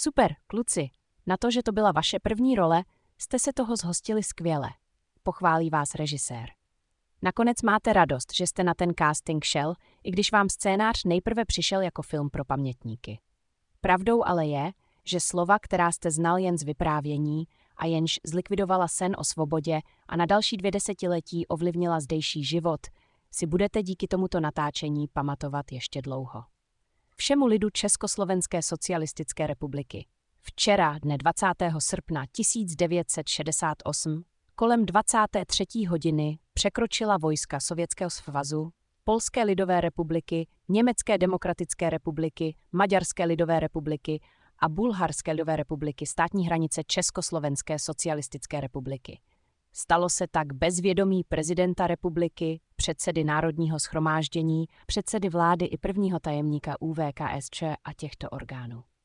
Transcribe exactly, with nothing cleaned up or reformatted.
Super, kluci. Na to, že to byla vaše první role, jste se toho zhostili skvěle. Pochválí vás režisér. Nakonec máte radost, že jste na ten casting šel, i když vám scénář nejprve přišel jako film pro pamětníky. Pravdou ale je, že slova, která jste znal jen z vyprávění a jenž zlikvidovala sen o svobodě a na další dvě desetiletí ovlivnila zdejší život, si budete díky tomuto natáčení pamatovat ještě dlouho. Všemu lidu Československé socialistické republiky. Včera, dne dvacátého srpna tisíc devět set šedesát osm, kolem dvacáté třetí hodiny překročila vojska Sovětského svazu, Polské lidové republiky, Německé demokratické republiky, Maďarské lidové republiky a Bulharské lidové republiky státní hranice Československé socialistické republiky. Stalo se tak bez vědomí prezidenta republiky, předsedy Národního shromáždění, předsedy vlády i prvního tajemníka U V K S Č a těchto orgánů.